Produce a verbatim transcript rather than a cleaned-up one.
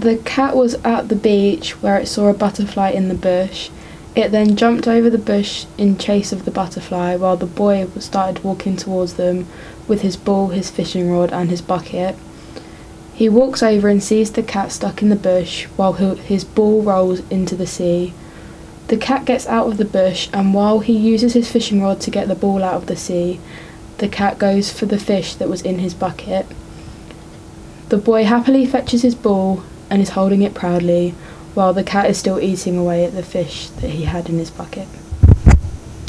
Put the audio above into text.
The cat was at the beach where it saw a butterfly in the bush. It then jumped over the bush in chase of the butterfly while the boy started walking towards them with his ball, his fishing rod and his bucket. He walks over and sees the cat stuck in the bush while his ball rolls into the sea. The cat gets out of the bush, and while he uses his fishing rod to get the ball out of the sea, the cat goes for the fish that was in his bucket. The boy happily fetches his ball and is holding it proudly, while the cat is still eating away at the fish that he had in his bucket.